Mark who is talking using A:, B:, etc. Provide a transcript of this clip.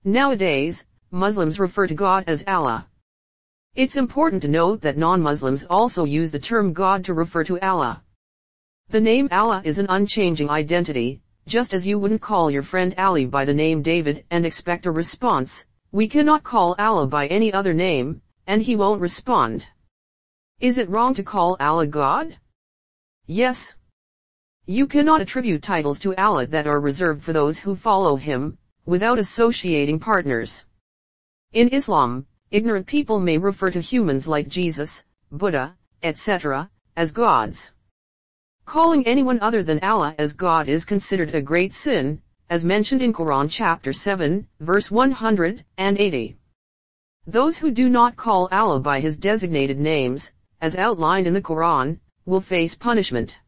A: Nowadays, Muslims refer to God as Allah. It's important to note that non-Muslims also use the term God to refer to Allah. The name Allah is an unchanging identity, just as you wouldn't call your friend Ali by the name David and expect a response. We cannot call Allah by any other name, and he won't respond. Is it wrong to call Allah God? Yes. You cannot attribute titles to Allah that are reserved for those who follow him, without associating partners. In Islam, ignorant people may refer to humans like Jesus, Buddha, etc., as gods. Calling anyone other than Allah as God is considered a great sin, as mentioned in Quran chapter 7, verse 180. Those who do not call Allah by his designated names, as outlined in the Quran, will face punishment.